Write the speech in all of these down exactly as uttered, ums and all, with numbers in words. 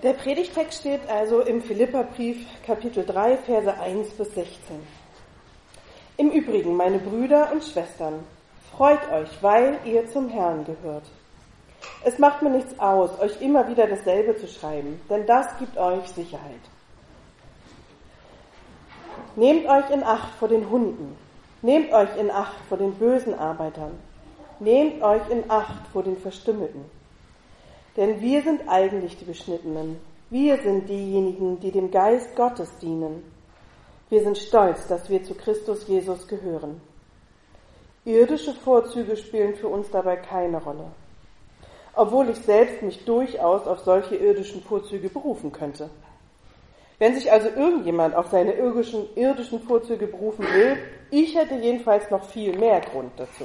Der Predigtext steht also im Philipperbrief, Kapitel drei, Verse eins bis sechzehn. Im Übrigen, meine Brüder und Schwestern, freut euch, weil ihr zum Herrn gehört. Es macht mir nichts aus, euch immer wieder dasselbe zu schreiben, denn das gibt euch Sicherheit. Nehmt euch in Acht vor den Hunden, nehmt euch in Acht vor den bösen Arbeitern, nehmt euch in Acht vor den Verstümmelten. Denn wir sind eigentlich die Beschnittenen, wir sind diejenigen, die dem Geist Gottes dienen. Wir sind stolz, dass wir zu Christus Jesus gehören. Irdische Vorzüge spielen für uns dabei keine Rolle, obwohl ich selbst mich durchaus auf solche irdischen Vorzüge berufen könnte. Wenn sich also irgendjemand auf seine irdischen, irdischen Vorzüge berufen will, ich hätte jedenfalls noch viel mehr Grund dazu.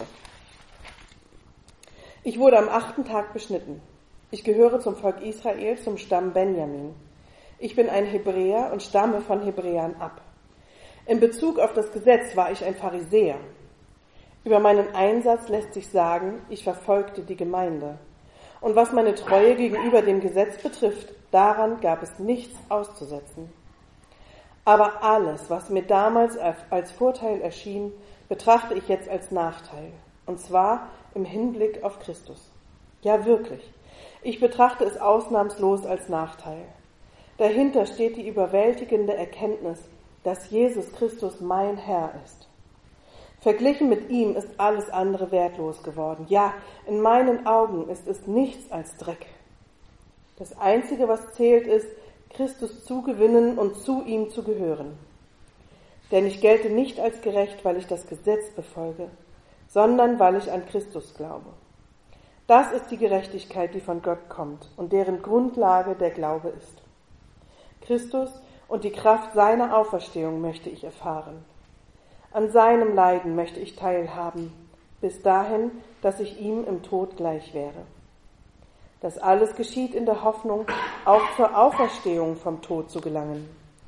Ich wurde am achten Tag beschnitten. Ich gehöre zum Volk Israel, zum Stamm Benjamin. Ich bin ein Hebräer und stamme von Hebräern ab. In Bezug auf das Gesetz war ich ein Pharisäer. Über meinen Einsatz lässt sich sagen, ich verfolgte die Gemeinde. Und was meine Treue gegenüber dem Gesetz betrifft, daran gab es nichts auszusetzen. Aber alles, was mir damals als Vorteil erschien, betrachte ich jetzt als Nachteil. Und zwar im Hinblick auf Christus. Ja, wirklich. Ich betrachte es ausnahmslos als Nachteil. Dahinter steht die überwältigende Erkenntnis, dass Jesus Christus mein Herr ist. Verglichen mit ihm ist alles andere wertlos geworden. Ja, in meinen Augen ist es nichts als Dreck. Das Einzige, was zählt, ist, Christus zu gewinnen und zu ihm zu gehören. Denn ich gelte nicht als gerecht, weil ich das Gesetz befolge, sondern weil ich an Christus glaube. Das ist die Gerechtigkeit, die von Gott kommt und deren Grundlage der Glaube ist. Christus und die Kraft seiner Auferstehung möchte ich erfahren. An seinem Leiden möchte ich teilhaben, bis dahin, dass ich ihm im Tod gleich wäre. Das alles geschieht in der Hoffnung, auch zur Auferstehung vom Tod zu gelangen.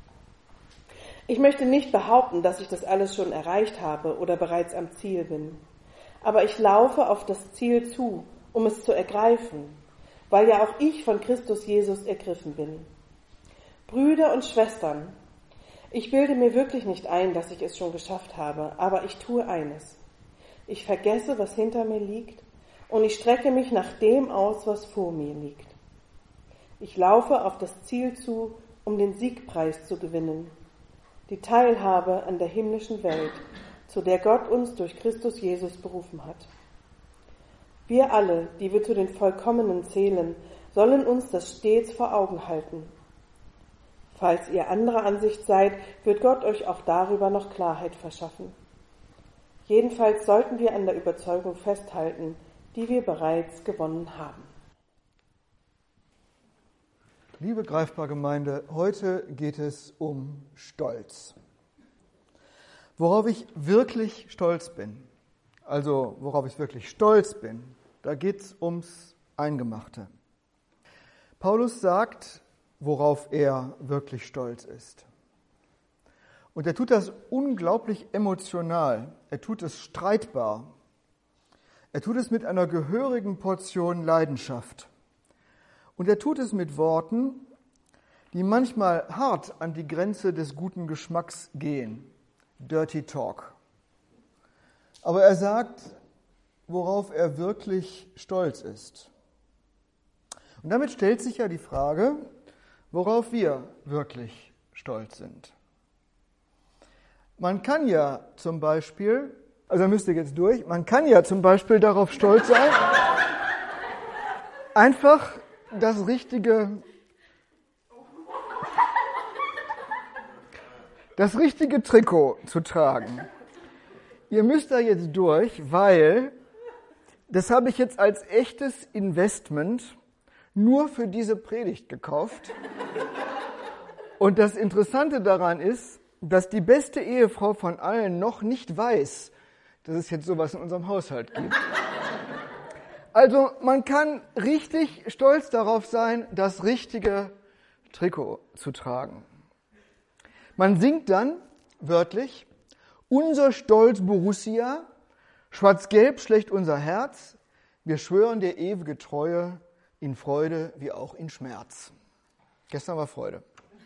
Ich möchte nicht behaupten, dass ich das alles schon erreicht habe oder bereits am Ziel bin. Aber ich laufe auf das Ziel zu, um es zu ergreifen, weil ja auch ich von Christus Jesus ergriffen bin. Brüder und Schwestern, ich bilde mir wirklich nicht ein, dass ich es schon geschafft habe, aber ich tue eines. Ich vergesse, was hinter mir liegt, und ich strecke mich nach dem aus, was vor mir liegt. Ich laufe auf das Ziel zu, um den Siegpreis zu gewinnen, die Teilhabe an der himmlischen Welt, zu der Gott uns durch Christus Jesus berufen hat. Wir alle, die wir zu den Vollkommenen zählen, sollen uns das stets vor Augen halten. Falls ihr anderer Ansicht seid, wird Gott euch auch darüber noch Klarheit verschaffen. Jedenfalls sollten wir an der Überzeugung festhalten, die wir bereits gewonnen haben. Liebe Greifbar-Gemeinde, heute geht es um Stolz. Worauf ich wirklich stolz bin, also worauf ich wirklich stolz bin, da geht es ums Eingemachte. Paulus sagt, worauf er wirklich stolz ist. Und er tut das unglaublich emotional, er tut es streitbar, er tut es mit einer gehörigen Portion Leidenschaft. Und er tut es mit Worten, die manchmal hart an die Grenze des guten Geschmacks gehen. Dirty Talk. Aber er sagt, worauf er wirklich stolz ist. Und damit stellt sich ja die Frage, worauf wir wirklich stolz sind. Man kann ja zum Beispiel, also müsst ihr jetzt durch, man kann ja zum Beispiel darauf stolz sein, einfach das richtige, das richtige Trikot zu tragen. Ihr müsst da jetzt durch, weil das habe ich jetzt als echtes Investment nur für diese Predigt gekauft. Und das Interessante daran ist, dass die beste Ehefrau von allen noch nicht weiß, dass es jetzt sowas in unserem Haushalt gibt. Also man kann richtig stolz darauf sein, das richtige Trikot zu tragen. Man singt dann wörtlich, unser Stolz Borussia, schwarz-gelb schlägt unser Herz, wir schwören dir ewige Treue, in Freude wie auch in Schmerz. Gestern war Freude.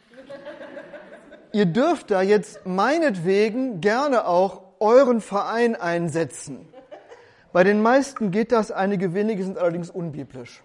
Ihr dürft da jetzt meinetwegen gerne auch euren Verein einsetzen. Bei den meisten geht das, einige wenige sind allerdings unbiblisch.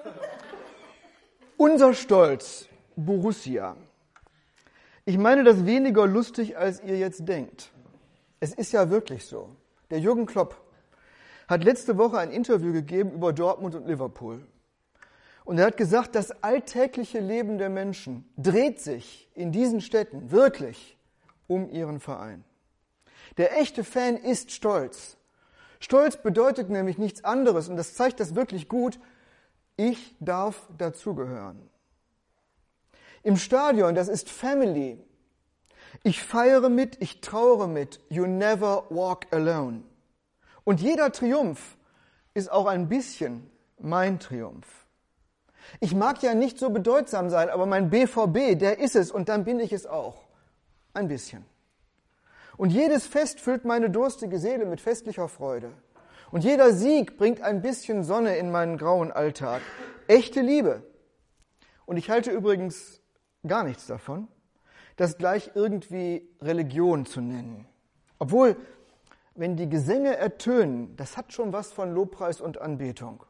Unser Stolz, Borussia. Ich meine das weniger lustig, als ihr jetzt denkt. Es ist ja wirklich so. Der Jürgen Klopp hat letzte Woche ein Interview gegeben über Dortmund und Liverpool. Und er hat gesagt, das alltägliche Leben der Menschen dreht sich in diesen Städten wirklich um ihren Verein. Der echte Fan ist stolz. Stolz bedeutet nämlich nichts anderes, und das zeigt das wirklich gut, ich darf dazugehören. Im Stadion, das ist Family. Ich feiere mit, ich trauere mit. You never walk alone. Und jeder Triumph ist auch ein bisschen mein Triumph. Ich mag ja nicht so bedeutsam sein, aber mein B V B, der ist es und dann bin ich es auch. Ein bisschen. Und jedes Fest füllt meine durstige Seele mit festlicher Freude. Und jeder Sieg bringt ein bisschen Sonne in meinen grauen Alltag. Echte Liebe. Und ich halte übrigens gar nichts davon, das gleich irgendwie Religion zu nennen. Obwohl, wenn die Gesänge ertönen, das hat schon was von Lobpreis und Anbetung.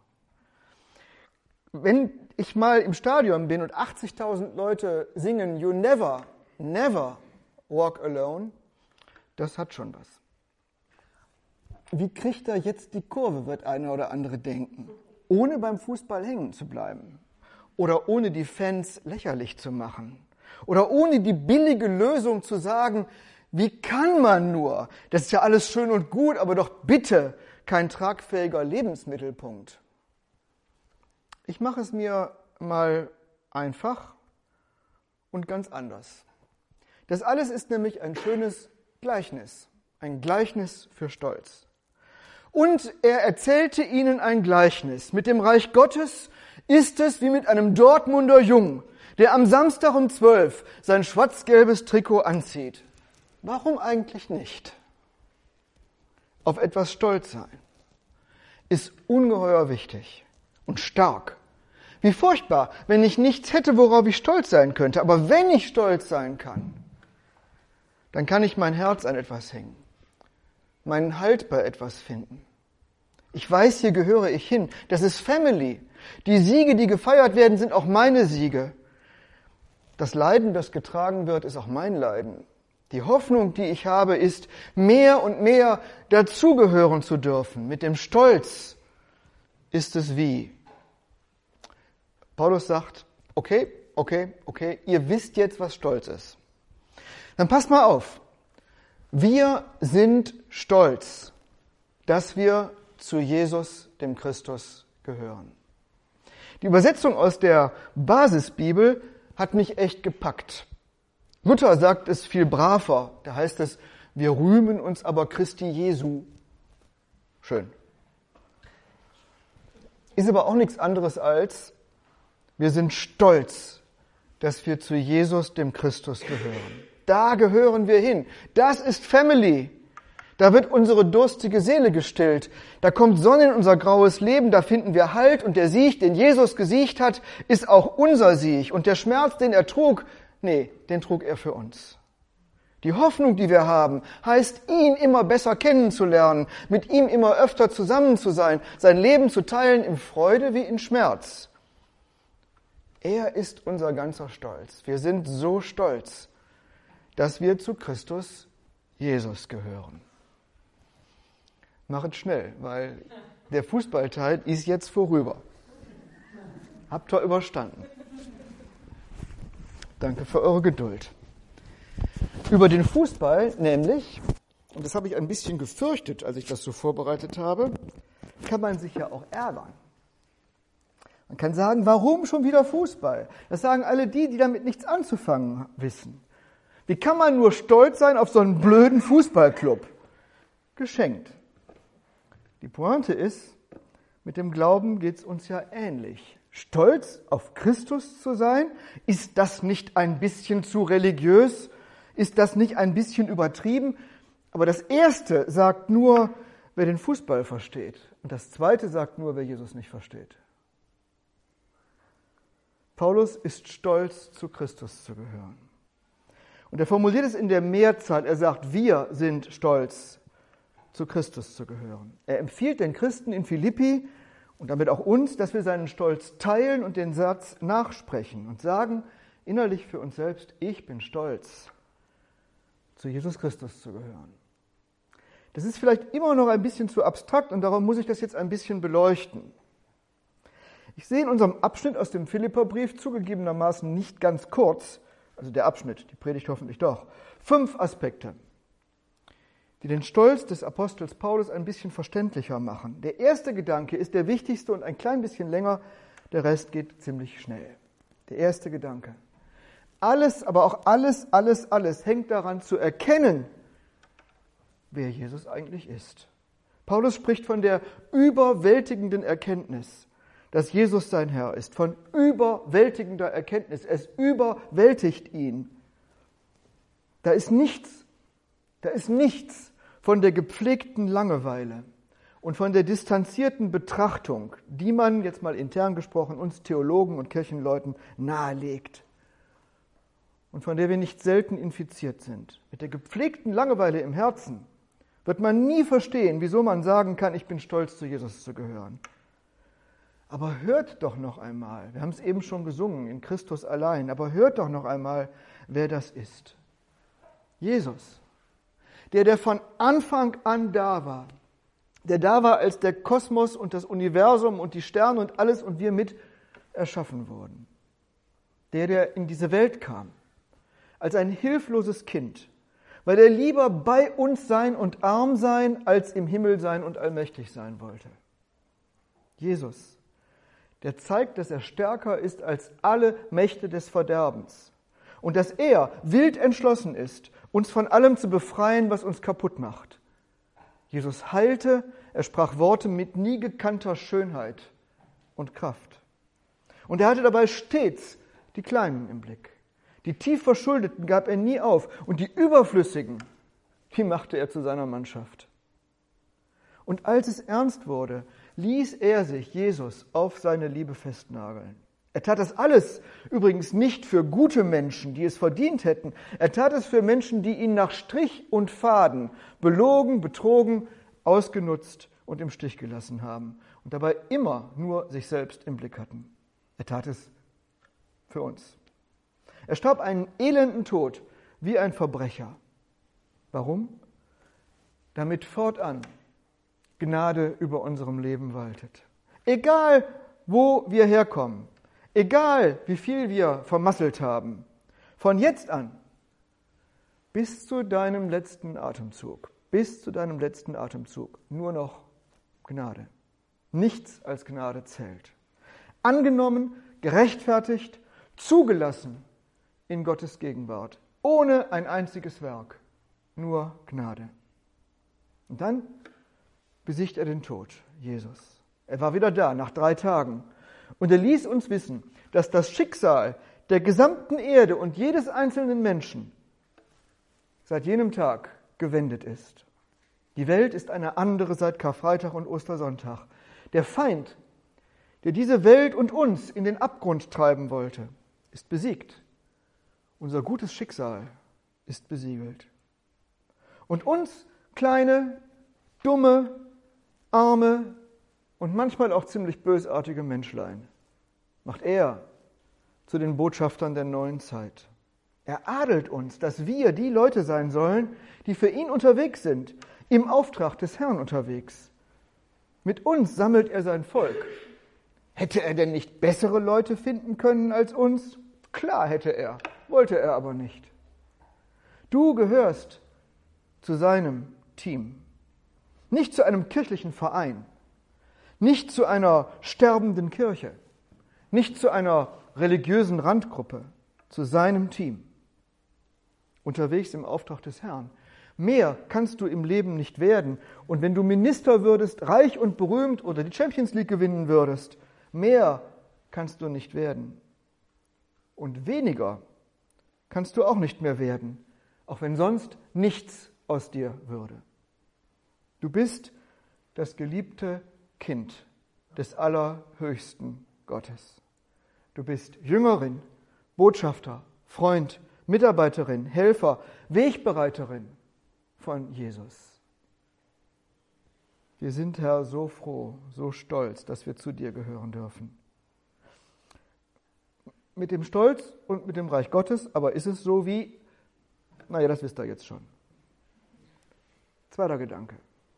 Wenn ich mal im Stadion bin und achtzigtausend Leute singen, You never, never walk alone, das hat schon was. Wie kriegt er jetzt die Kurve, wird einer oder andere denken, ohne beim Fußball hängen zu bleiben oder ohne die Fans lächerlich zu machen oder ohne die billige Lösung zu sagen, wie kann man nur, das ist ja alles schön und gut, aber doch bitte kein tragfähiger Lebensmittelpunkt. Ich mache es mir mal einfach und ganz anders. Das alles ist nämlich ein schönes Gleichnis, ein Gleichnis für Stolz. Und er erzählte ihnen ein Gleichnis. Mit dem Reich Gottes ist es wie mit einem Dortmunder Jungen, der am Samstag um zwölf sein schwarz-gelbes Trikot anzieht. Warum eigentlich nicht? Auf etwas stolz sein ist ungeheuer wichtig und stark. Wie furchtbar, wenn ich nichts hätte, worauf ich stolz sein könnte. Aber wenn ich stolz sein kann, dann kann ich mein Herz an etwas hängen, meinen Halt bei etwas finden. Ich weiß, hier gehöre ich hin. Das ist Family. Die Siege, die gefeiert werden, sind auch meine Siege. Das Leiden, das getragen wird, ist auch mein Leiden. Die Hoffnung, die ich habe, ist, mehr und mehr dazugehören zu dürfen. Mit dem Stolz ist es wie. Paulus sagt, okay, okay, okay, ihr wisst jetzt, was Stolz ist. Dann passt mal auf. Wir sind stolz, dass wir zu Jesus, dem Christus, gehören. Die Übersetzung aus der Basisbibel hat mich echt gepackt. Luther sagt es viel braver. Da heißt es, wir rühmen uns aber Christi Jesu. Schön. Ist aber auch nichts anderes als, wir sind stolz, dass wir zu Jesus, dem Christus, gehören. Da gehören wir hin. Das ist Family. Da wird unsere durstige Seele gestillt. Da kommt Sonne in unser graues Leben. Da finden wir Halt. Und der Sieg, den Jesus gesiegt hat, ist auch unser Sieg. Und der Schmerz, den er trug, nee, den trug er für uns. Die Hoffnung, die wir haben, heißt, ihn immer besser kennenzulernen, mit ihm immer öfter zusammen zu sein, sein Leben zu teilen in Freude wie in Schmerz. Er ist unser ganzer Stolz. Wir sind so stolz, dass wir zu Christus Jesus gehören. Machet schnell, weil der Fußballteil ist jetzt vorüber. Habt ihr überstanden. Danke für eure Geduld. Über den Fußball nämlich, und das habe ich ein bisschen gefürchtet, als ich das so vorbereitet habe, kann man sich ja auch ärgern. Man kann sagen, warum schon wieder Fußball? Das sagen alle die, die damit nichts anzufangen wissen. Wie kann man nur stolz sein auf so einen blöden Fußballclub? Geschenkt. Die Pointe ist, mit dem Glauben geht's uns ja ähnlich. Stolz auf Christus zu sein, ist das nicht ein bisschen zu religiös? Ist das nicht ein bisschen übertrieben? Aber das Erste sagt nur, wer den Fußball versteht. Und das Zweite sagt nur, wer Jesus nicht versteht. Paulus ist stolz, zu Christus zu gehören. Und er formuliert es in der Mehrzahl. Er sagt, wir sind stolz, zu Christus zu gehören. Er empfiehlt den Christen in Philippi und damit auch uns, dass wir seinen Stolz teilen und den Satz nachsprechen und sagen innerlich für uns selbst, ich bin stolz, zu Jesus Christus zu gehören. Das ist vielleicht immer noch ein bisschen zu abstrakt und darum muss ich das jetzt ein bisschen beleuchten. Ich sehe in unserem Abschnitt aus dem Philipperbrief zugegebenermaßen nicht ganz kurz, also der Abschnitt, die Predigt hoffentlich doch, fünf Aspekte, die den Stolz des Apostels Paulus ein bisschen verständlicher machen. Der erste Gedanke ist der wichtigste und ein klein bisschen länger, der Rest geht ziemlich schnell. Der erste Gedanke. Alles, aber auch alles, alles, alles hängt daran zu erkennen, wer Jesus eigentlich ist. Paulus spricht von der überwältigenden Erkenntnis, dass Jesus sein Herr ist, von überwältigender Erkenntnis. Es überwältigt ihn. Da ist nichts, da ist nichts von der gepflegten Langeweile und von der distanzierten Betrachtung, die man, jetzt mal intern gesprochen, uns Theologen und Kirchenleuten nahelegt und von der wir nicht selten infiziert sind. Mit der gepflegten Langeweile im Herzen wird man nie verstehen, wieso man sagen kann, ich bin stolz, zu Jesus zu gehören. Aber hört doch noch einmal, wir haben es eben schon gesungen, in Christus allein, aber hört doch noch einmal, wer das ist. Jesus, der, der von Anfang an da war, der da war, als der Kosmos und das Universum und die Sterne und alles und wir mit erschaffen wurden. Der, der in diese Welt kam, als ein hilfloses Kind, weil er lieber bei uns sein und arm sein, als im Himmel sein und allmächtig sein wollte. Jesus, der zeigt, dass er stärker ist als alle Mächte des Verderbens und dass er wild entschlossen ist, uns von allem zu befreien, was uns kaputt macht. Jesus heilte, er sprach Worte mit nie gekannter Schönheit und Kraft. Und er hatte dabei stets die Kleinen im Blick. Die tief Verschuldeten gab er nie auf und die Überflüssigen, die machte er zu seiner Mannschaft. Und als es ernst wurde, ließ er sich, Jesus, auf seine Liebe festnageln. Er tat das alles übrigens nicht für gute Menschen, die es verdient hätten. Er tat es für Menschen, die ihn nach Strich und Faden belogen, betrogen, ausgenutzt und im Stich gelassen haben und dabei immer nur sich selbst im Blick hatten. Er tat es für uns. Er starb einen elenden Tod wie ein Verbrecher. Warum? Damit fortan Gnade über unserem Leben waltet. Egal, wo wir herkommen, egal, wie viel wir vermasselt haben, von jetzt an bis zu deinem letzten Atemzug, bis zu deinem letzten Atemzug nur noch Gnade. Nichts als Gnade zählt. Angenommen, gerechtfertigt, zugelassen in Gottes Gegenwart, ohne ein einziges Werk, nur Gnade. Und dann besiegt er den Tod, Jesus. Er war wieder da, nach drei Tagen. Und er ließ uns wissen, dass das Schicksal der gesamten Erde und jedes einzelnen Menschen seit jenem Tag gewendet ist. Die Welt ist eine andere seit Karfreitag und Ostersonntag. Der Feind, der diese Welt und uns in den Abgrund treiben wollte, ist besiegt. Unser gutes Schicksal ist besiegelt. Und uns, kleine, dumme, arme und manchmal auch ziemlich bösartige Menschlein, macht er zu den Botschaftern der neuen Zeit. Er adelt uns, dass wir die Leute sein sollen, die für ihn unterwegs sind, im Auftrag des Herrn unterwegs. Mit uns sammelt er sein Volk. Hätte er denn nicht bessere Leute finden können als uns? Klar hätte er, wollte er aber nicht. Du gehörst zu seinem Team. Nicht zu einem kirchlichen Verein, nicht zu einer sterbenden Kirche, nicht zu einer religiösen Randgruppe, zu seinem Team. Unterwegs im Auftrag des Herrn. Mehr kannst du im Leben nicht werden. Und wenn du Minister würdest, reich und berühmt oder die Champions League gewinnen würdest, mehr kannst du nicht werden. Und weniger kannst du auch nicht mehr werden, auch wenn sonst nichts aus dir würde. Du bist das geliebte Kind des allerhöchsten Gottes. Du bist Jüngerin, Botschafter, Freund, Mitarbeiterin, Helfer, Wegbereiterin von Jesus. Wir sind, Herr, so froh, so stolz, dass wir zu dir gehören dürfen. Mit dem Stolz und mit dem Reich Gottes, aber ist es so wie, naja, das wisst ihr jetzt schon. Zweiter Gedanke.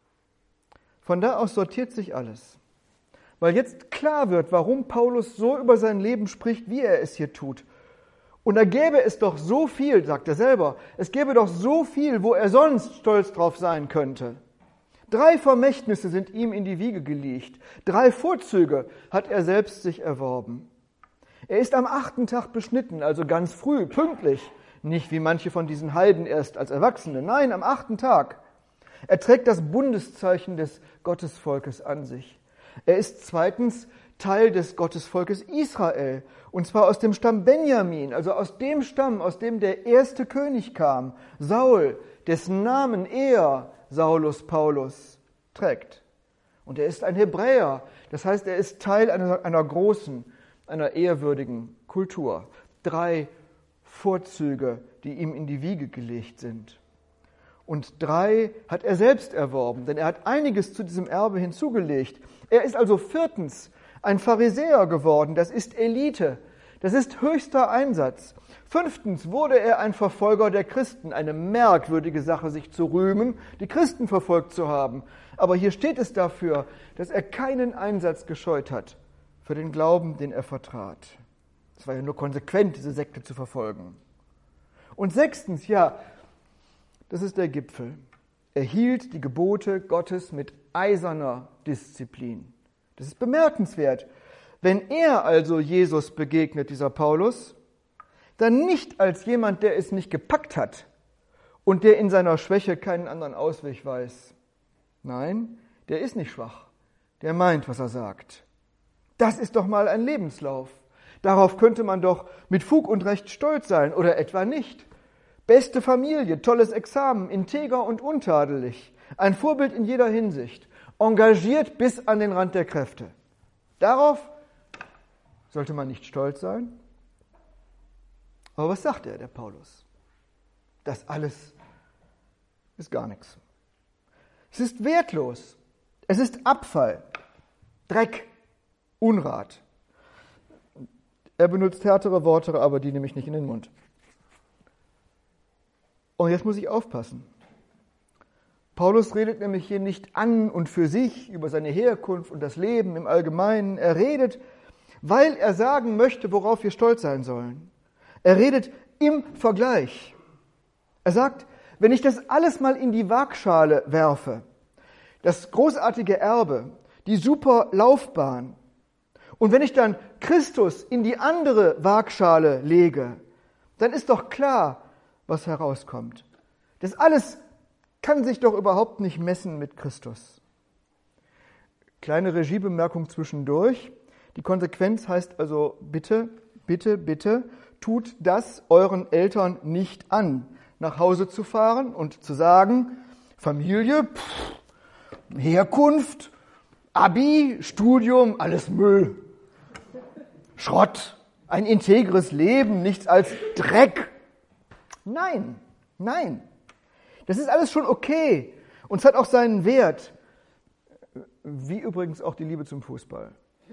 Von da aus sortiert sich alles. Weil jetzt klar wird, warum Paulus so über sein Leben spricht, wie er es hier tut. Und da gäbe es doch so viel, sagt er selber, es gäbe doch so viel, wo er sonst stolz drauf sein könnte. Drei Vermächtnisse sind ihm in die Wiege gelegt. Drei Vorzüge hat er selbst sich erworben. Er ist am achten Tag beschnitten, also ganz früh, pünktlich. Nicht wie manche von diesen Heiden erst als Erwachsene. Nein, am achten Tag. Er trägt das Bundeszeichen des Gottesvolkes an sich. Er ist zweitens Teil des Gottesvolkes Israel, und zwar aus dem Stamm Benjamin, also aus dem Stamm, aus dem der erste König kam, Saul, dessen Namen er, Saulus Paulus, trägt. Und er ist ein Hebräer, das heißt, er ist Teil einer, einer großen, einer ehrwürdigen Kultur. Drei Vorzüge, die ihm in die Wiege gelegt sind. Und drei hat er selbst erworben, denn er hat einiges zu diesem Erbe hinzugelegt. Er ist also viertens ein Pharisäer geworden, das ist Elite, das ist höchster Einsatz. Fünftens wurde er ein Verfolger der Christen, eine merkwürdige Sache, sich zu rühmen, die Christen verfolgt zu haben. Aber hier steht es dafür, dass er keinen Einsatz gescheut hat für den Glauben, den er vertrat. Es war ja nur konsequent, diese Sekte zu verfolgen. Und sechstens, ja, das ist der Gipfel. Er hielt die Gebote Gottes mit eiserner Disziplin. Das ist bemerkenswert. Wenn er also Jesus begegnet, dieser Paulus, dann nicht als jemand, der es nicht gepackt hat und der in seiner Schwäche keinen anderen Ausweg weiß. Nein, der ist nicht schwach. Der meint, was er sagt. Das ist doch mal ein Lebenslauf. Darauf könnte man doch mit Fug und Recht stolz sein, oder etwa nicht. Beste Familie, tolles Examen, integer und untadelig, ein Vorbild in jeder Hinsicht, engagiert bis an den Rand der Kräfte. Darauf sollte man nicht stolz sein. Aber was sagt er, der Paulus? Das alles ist gar nichts. Es ist wertlos, es ist Abfall, Dreck, Unrat. Er benutzt härtere Worte, aber die nehme ich nicht in den Mund. Und jetzt muss ich aufpassen. Paulus redet nämlich hier nicht an und für sich über seine Herkunft und das Leben im Allgemeinen. Er redet, weil er sagen möchte, worauf wir stolz sein sollen. Er redet im Vergleich. Er sagt, wenn ich das alles mal in die Waagschale werfe, das großartige Erbe, die super Laufbahn, und wenn ich dann Christus in die andere Waagschale lege, dann ist doch klar, was herauskommt. Das alles kann sich doch überhaupt nicht messen mit Christus. Kleine Regiebemerkung zwischendurch. Die Konsequenz heißt also, bitte, bitte, bitte, tut das euren Eltern nicht an, nach Hause zu fahren und zu sagen, Familie, pff, Herkunft, Abi, Studium, alles Müll, Schrott, ein integres Leben, nichts als Dreck. Nein, nein. Das ist alles schon okay und es hat auch seinen Wert, wie übrigens auch die Liebe zum Fußball.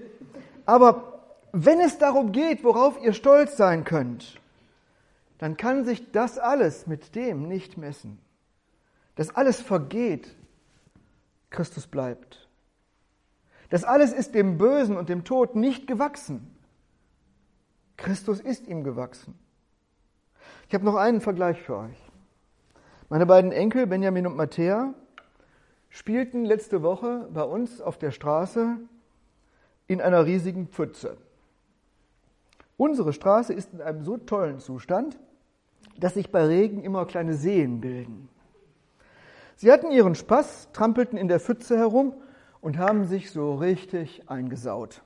Aber wenn es darum geht, worauf ihr stolz sein könnt, dann kann sich das alles mit dem nicht messen. Das alles vergeht, Christus bleibt. Das alles ist dem Bösen und dem Tod nicht gewachsen. Christus ist ihm gewachsen. Ich habe noch einen Vergleich für euch. Meine beiden Enkel, Benjamin und Matthäa, spielten letzte Woche bei uns auf der Straße in einer riesigen Pfütze. Unsere Straße ist in einem so tollen Zustand, dass sich bei Regen immer kleine Seen bilden. Sie hatten ihren Spaß, trampelten in der Pfütze herum und haben sich so richtig eingesaut.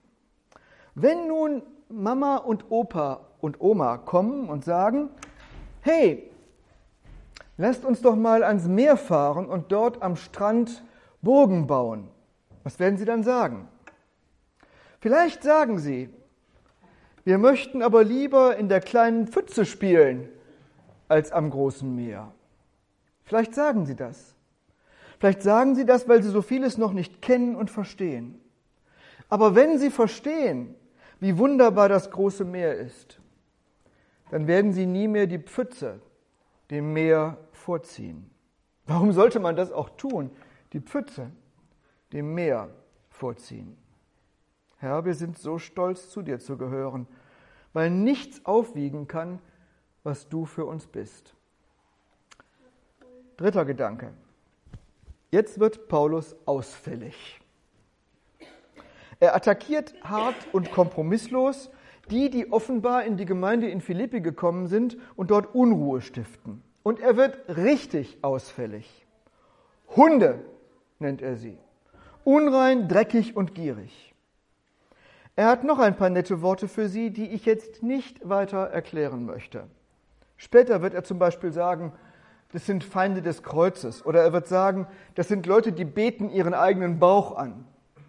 Wenn nun Mama und Opa und Oma kommen und sagen, hey, lasst uns doch mal ans Meer fahren und dort am Strand Burgen bauen. Was werden Sie dann sagen? Vielleicht sagen Sie, Wir möchten aber lieber in der kleinen Pfütze spielen, als am großen Meer. Vielleicht sagen Sie das. Vielleicht sagen Sie das, weil Sie so vieles noch nicht kennen und verstehen. Aber wenn Sie verstehen, wie wunderbar das große Meer ist, dann werden Sie nie mehr die Pfütze dem Meer vorziehen. Warum sollte man das auch tun? Die Pfütze dem Meer vorziehen. Herr, wir sind so stolz, zu dir zu gehören, weil nichts aufwiegen kann, was du für uns bist. Dritter Gedanke. Jetzt wird Paulus ausfällig. Er attackiert hart und kompromisslos die, die offenbar in die Gemeinde in Philippi gekommen sind und dort Unruhe stiften. Und er wird richtig ausfällig. Hunde nennt er sie. Unrein, dreckig und gierig. Er hat noch ein paar nette Worte für sie, die ich jetzt nicht weiter erklären möchte. Später wird er zum Beispiel sagen, das sind Feinde des Kreuzes. Oder er wird sagen, das sind Leute, die beten ihren eigenen Bauch an.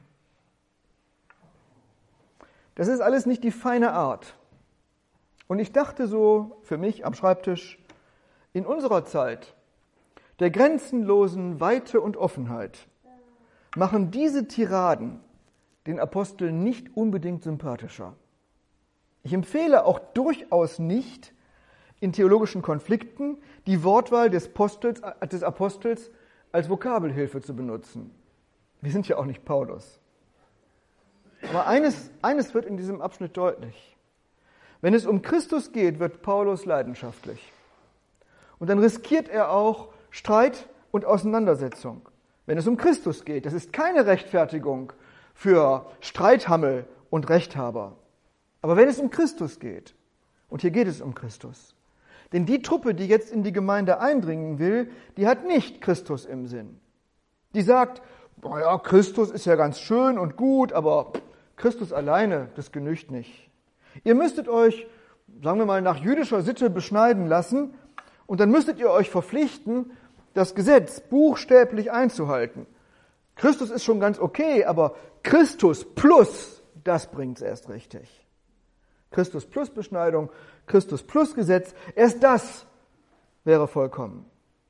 Das ist alles nicht die feine Art. Und ich dachte so für mich am Schreibtisch, in unserer Zeit der grenzenlosen Weite und Offenheit machen diese Tiraden den Apostel nicht unbedingt sympathischer. Ich empfehle auch durchaus nicht, in theologischen Konflikten die Wortwahl des Apostels, des Apostels als Vokabelhilfe zu benutzen. Wir sind ja auch nicht Paulus. Aber eines, eines wird in diesem Abschnitt deutlich. Wenn es um Christus geht, wird Paulus leidenschaftlich. Und dann riskiert er auch Streit und Auseinandersetzung. Wenn es um Christus geht, das ist keine Rechtfertigung für Streithammel und Rechthaber. Aber wenn es um Christus geht, und hier geht es um Christus, denn die Truppe, die jetzt in die Gemeinde eindringen will, die hat nicht Christus im Sinn. Die sagt, naja, Christus ist ja ganz schön und gut, aber Christus alleine, das genügt nicht. Ihr müsstet euch, sagen wir mal, nach jüdischer Sitte beschneiden lassen und dann müsstet ihr euch verpflichten, das Gesetz buchstäblich einzuhalten. Christus ist schon ganz okay, aber Christus plus, das bringt's erst richtig. Christus plus Beschneidung, Christus plus Gesetz, erst das wäre vollkommen.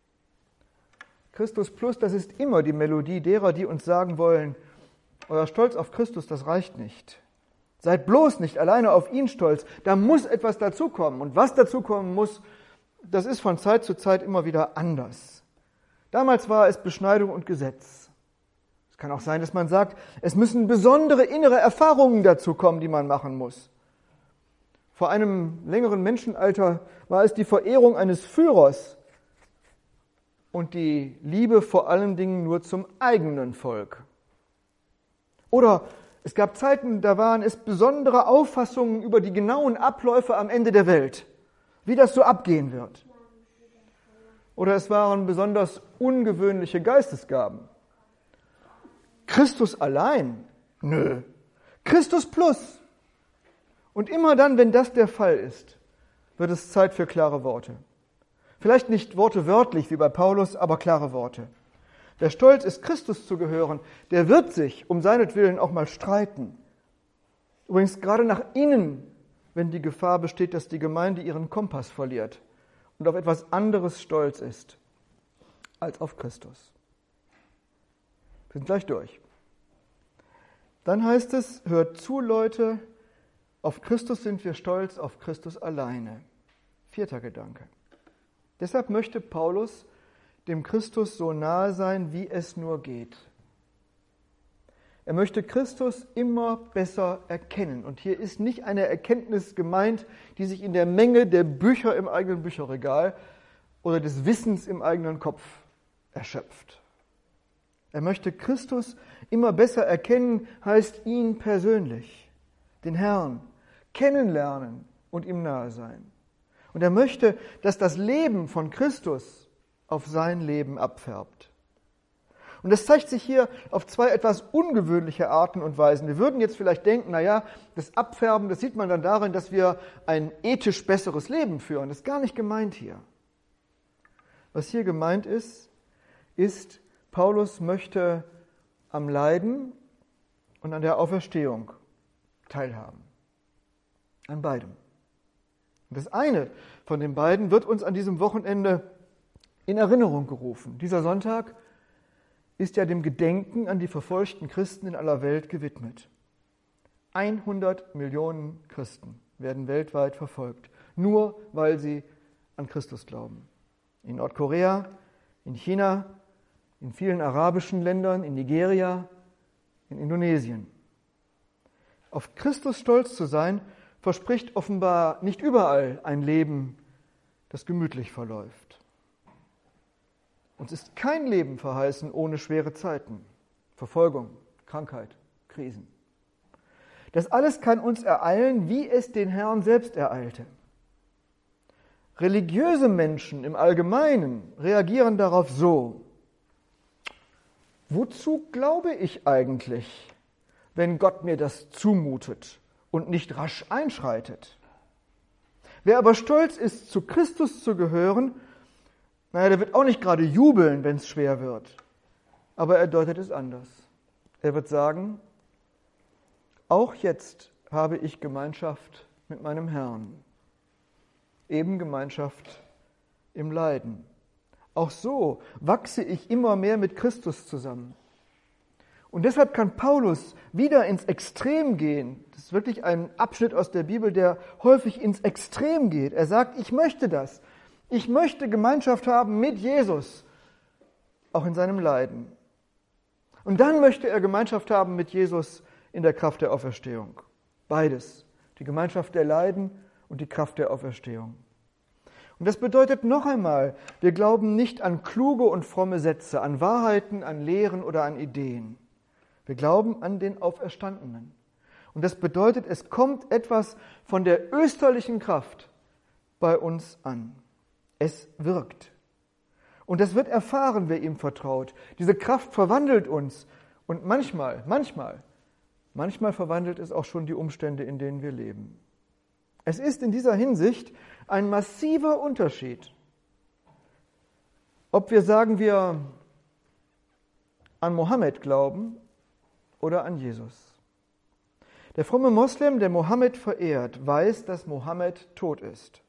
Christus plus, das ist immer die Melodie derer, die uns sagen wollen, euer Stolz auf Christus, das reicht nicht. Seid bloß nicht alleine auf ihn stolz, da muss etwas dazukommen. Und was dazukommen muss, das ist von Zeit zu Zeit immer wieder anders. Damals war es Beschneidung und Gesetz. Es kann auch sein, dass man sagt, es müssen besondere innere Erfahrungen dazukommen, die man machen muss. Vor einem längeren Menschenalter war es die Verehrung eines Führers und die Liebe vor allen Dingen nur zum eigenen Volk. Oder es gab Zeiten, da waren es besondere Auffassungen über die genauen Abläufe am Ende der Welt, wie das so abgehen wird. Oder es waren besonders ungewöhnliche Geistesgaben. Christus allein? Nö. Christus plus. Und immer dann, wenn das der Fall ist, wird es Zeit für klare Worte. Vielleicht nicht Worte wörtlich wie bei Paulus, aber klare Worte. Wer stolz ist, Christus zu gehören, der wird sich um seinetwillen auch mal streiten. Übrigens gerade nach innen, wenn die Gefahr besteht, dass die Gemeinde ihren Kompass verliert und auf etwas anderes stolz ist als auf Christus. Wir sind gleich durch. Dann heißt es, hört zu, Leute, auf Christus sind wir stolz, auf Christus alleine. Vierter Gedanke. Deshalb möchte Paulus dem Christus so nahe sein, wie es nur geht. Er möchte Christus immer besser erkennen. Und hier ist nicht eine Erkenntnis gemeint, die sich in der Menge der Bücher im eigenen Bücherregal oder des Wissens im eigenen Kopf erschöpft. Er möchte Christus immer besser erkennen, heißt ihn persönlich, den Herrn, kennenlernen und ihm nahe sein. Und er möchte, dass das Leben von Christus auf sein Leben abfärbt. Und das zeigt sich hier auf zwei etwas ungewöhnliche Arten und Weisen. Wir würden jetzt vielleicht denken, naja, das Abfärben, das sieht man dann darin, dass wir ein ethisch besseres Leben führen. Das ist gar nicht gemeint hier. Was hier gemeint ist, ist, Paulus möchte am Leiden und an der Auferstehung teilhaben. An beidem. Und das eine von den beiden wird uns an diesem Wochenende in Erinnerung gerufen. Dieser Sonntag ist ja dem Gedenken an die verfolgten Christen in aller Welt gewidmet. hundert Millionen Christen werden weltweit verfolgt, nur weil sie an Christus glauben. In Nordkorea, in China, in vielen arabischen Ländern, in Nigeria, in Indonesien. Auf Christus stolz zu sein, verspricht offenbar nicht überall ein Leben, das gemütlich verläuft. Uns ist kein Leben verheißen ohne schwere Zeiten, Verfolgung, Krankheit, Krisen. Das alles kann uns ereilen, wie es den Herrn selbst ereilte. Religiöse Menschen im Allgemeinen reagieren darauf so: Wozu glaube ich eigentlich, wenn Gott mir das zumutet und nicht rasch einschreitet? Wer aber stolz ist, zu Christus zu gehören, naja, der wird auch nicht gerade jubeln, wenn es schwer wird. Aber er deutet es anders. Er wird sagen: Auch jetzt habe ich Gemeinschaft mit meinem Herrn. Eben Gemeinschaft im Leiden. Auch so wachse ich immer mehr mit Christus zusammen. Und deshalb kann Paulus wieder ins Extrem gehen. Das ist wirklich ein Abschnitt aus der Bibel, der häufig ins Extrem geht. Er sagt, ich möchte das. Ich möchte Gemeinschaft haben mit Jesus, auch in seinem Leiden. Und dann möchte er Gemeinschaft haben mit Jesus in der Kraft der Auferstehung. Beides, die Gemeinschaft der Leiden und die Kraft der Auferstehung. Und das bedeutet noch einmal, wir glauben nicht an kluge und fromme Sätze, an Wahrheiten, an Lehren oder an Ideen. Wir glauben an den Auferstandenen. Und das bedeutet, es kommt etwas von der österlichen Kraft bei uns an. Es wirkt. Und das wird erfahren, wer ihm vertraut. Diese Kraft verwandelt uns. Und manchmal, manchmal, manchmal verwandelt es auch schon die Umstände, in denen wir leben. Es ist in dieser Hinsicht ein massiver Unterschied, ob wir sagen wir an Mohammed glauben oder an Jesus. Der fromme Moslem, der Mohammed verehrt, weiß, dass Mohammed tot ist.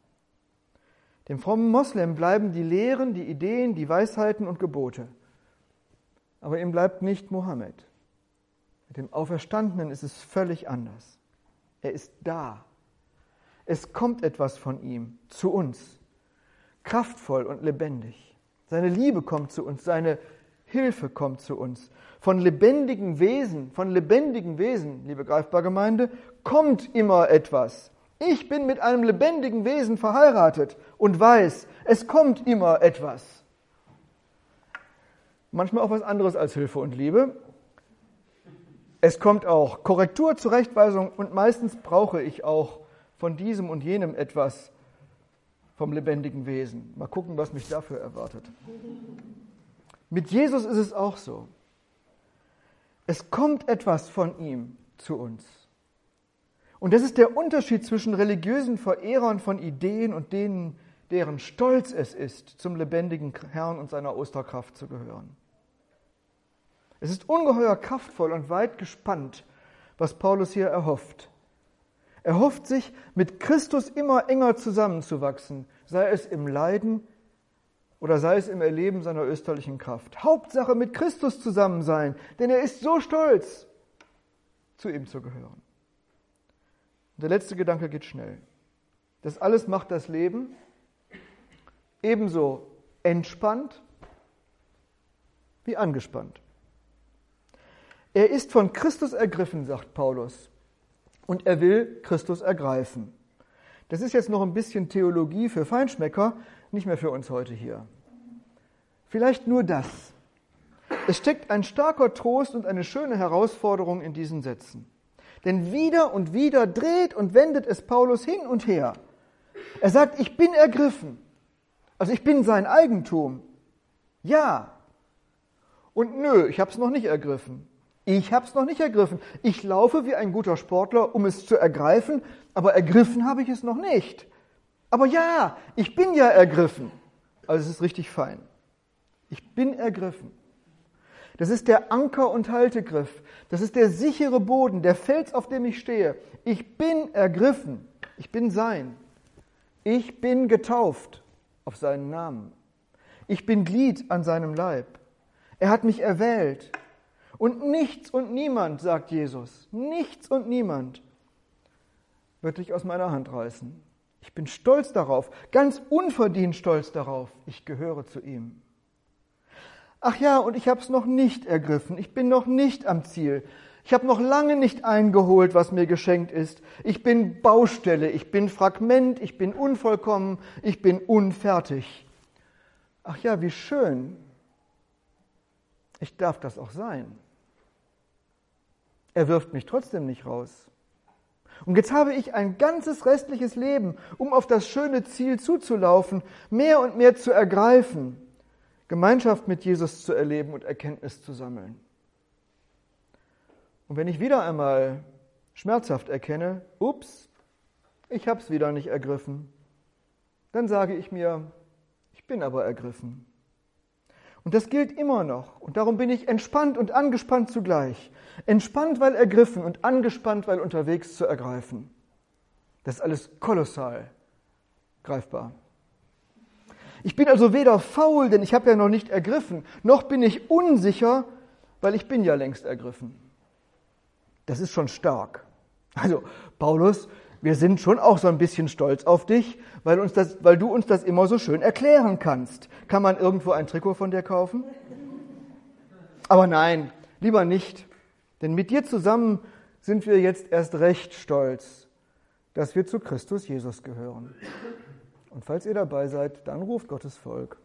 Dem frommen Moslem bleiben die Lehren, die Ideen, die Weisheiten und Gebote. Aber ihm bleibt nicht Mohammed. Mit dem Auferstandenen ist es völlig anders. Er ist da. Es kommt etwas von ihm zu uns, kraftvoll und lebendig. Seine Liebe kommt zu uns, seine Hilfe kommt zu uns. Von lebendigen Wesen, von lebendigen Wesen, liebe Greifbar-Gemeinde, kommt immer etwas. Ich bin mit einem lebendigen Wesen verheiratet und weiß, es kommt immer etwas. Manchmal auch was anderes als Hilfe und Liebe. Es kommt auch Korrektur, Zurechtweisung und meistens brauche ich auch von diesem und jenem etwas vom lebendigen Wesen. Mal gucken, was mich dafür erwartet. Mit Jesus ist es auch so. Es kommt etwas von ihm zu uns. Und das ist der Unterschied zwischen religiösen Verehrern von Ideen und denen, deren Stolz es ist, zum lebendigen Herrn und seiner Osterkraft zu gehören. Es ist ungeheuer kraftvoll und weit gespannt, was Paulus hier erhofft. Er hofft sich, mit Christus immer enger zusammenzuwachsen, sei es im Leiden oder sei es im Erleben seiner österlichen Kraft. Hauptsache mit Christus zusammen sein, denn er ist so stolz, zu ihm zu gehören. Und der letzte Gedanke geht schnell. Das alles macht das Leben ebenso entspannt wie angespannt. Er ist von Christus ergriffen, sagt Paulus. Und er will Christus ergreifen. Das ist jetzt noch ein bisschen Theologie für Feinschmecker, nicht mehr für uns heute hier. Vielleicht nur das. Es steckt ein starker Trost und eine schöne Herausforderung in diesen Sätzen. Denn wieder und wieder dreht und wendet es Paulus hin und her. Er sagt, ich bin ergriffen. Also ich bin sein Eigentum. Ja. Und nö, ich habe es noch nicht ergriffen. Ich habe es noch nicht ergriffen. Ich laufe wie ein guter Sportler, um es zu ergreifen, aber ergriffen habe ich es noch nicht. Aber ja, ich bin ja ergriffen. Also es ist richtig fein. Ich bin ergriffen. Das ist der Anker und Haltegriff. Das ist der sichere Boden, der Fels, auf dem ich stehe. Ich bin ergriffen. Ich bin sein. Ich bin getauft auf seinen Namen. Ich bin Glied an seinem Leib. Er hat mich erwählt. Und nichts und niemand, sagt Jesus, nichts und niemand wird dich aus meiner Hand reißen. Ich bin stolz darauf, ganz unverdient stolz darauf. Ich gehöre zu ihm. Ach ja, und ich habe es noch nicht ergriffen. Ich bin noch nicht am Ziel. Ich habe noch lange nicht eingeholt, was mir geschenkt ist. Ich bin Baustelle, ich bin Fragment, ich bin unvollkommen, ich bin unfertig. Ach ja, wie schön. Ich darf das auch sein. Er wirft mich trotzdem nicht raus. Und jetzt habe ich ein ganzes restliches Leben, um auf das schöne Ziel zuzulaufen, mehr und mehr zu ergreifen, Gemeinschaft mit Jesus zu erleben und Erkenntnis zu sammeln. Und wenn ich wieder einmal schmerzhaft erkenne, ups, ich habe es wieder nicht ergriffen, dann sage ich mir, ich bin aber ergriffen. Und das gilt immer noch. Und darum bin ich entspannt und angespannt zugleich. Entspannt, weil ergriffen und angespannt, weil unterwegs zu ergreifen. Das ist alles kolossal greifbar. Ich bin also weder faul, denn ich habe ja noch nicht ergriffen, noch bin ich unsicher, weil ich bin ja längst ergriffen. Das ist schon stark. Also, Paulus, wir sind schon auch so ein bisschen stolz auf dich, weil, uns das, weil du uns das immer so schön erklären kannst. Kann man irgendwo ein Trikot von dir kaufen? Aber nein, lieber nicht. Denn mit dir zusammen sind wir jetzt erst recht stolz, dass wir zu Christus Jesus gehören. Und falls ihr dabei seid, dann ruft Gottes Volk.